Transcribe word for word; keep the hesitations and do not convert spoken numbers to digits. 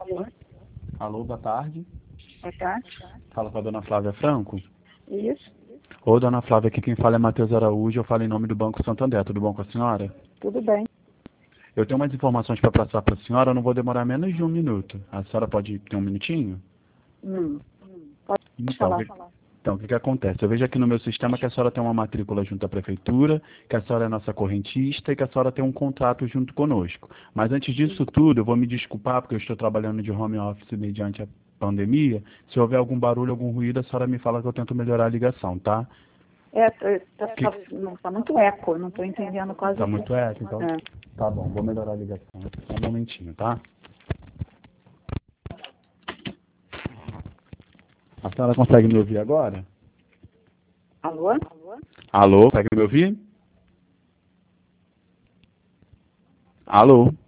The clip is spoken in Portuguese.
Alô? Alô, boa tarde. Boa tarde. Fala com a dona Flávia Franco. Isso, Ô, dona Flávia, aqui quem fala é Matheus Araújo, eu falo em nome do Banco Santander. Tudo bom com a senhora? tudo bem. Eu tenho umas informações para passar para a senhora, eu não vou demorar menos de um minuto. A senhora pode ter um minutinho? Hum, pode Então, o falar. que, então, o que, que acontece? Eu vejo aqui no meu sistema que a senhora tem uma matrícula junto à prefeitura, que a senhora é nossa correntista e que a senhora tem um contrato junto conosco. Mas antes disso tudo, eu vou me desculpar, porque eu estou trabalhando de home office mediante a pandemia. Se houver algum barulho, algum ruído, a senhora me fala que eu tento melhorar a ligação, tá? É, tá, tá, tá, não, tá muito eco, eu não estou entendendo quase Tá tudo. muito eco, então? É. Tá bom, vou melhorar a ligação. Só um momentinho, tá? A senhora consegue me ouvir agora? Alô? Alô, consegue me ouvir? Alô?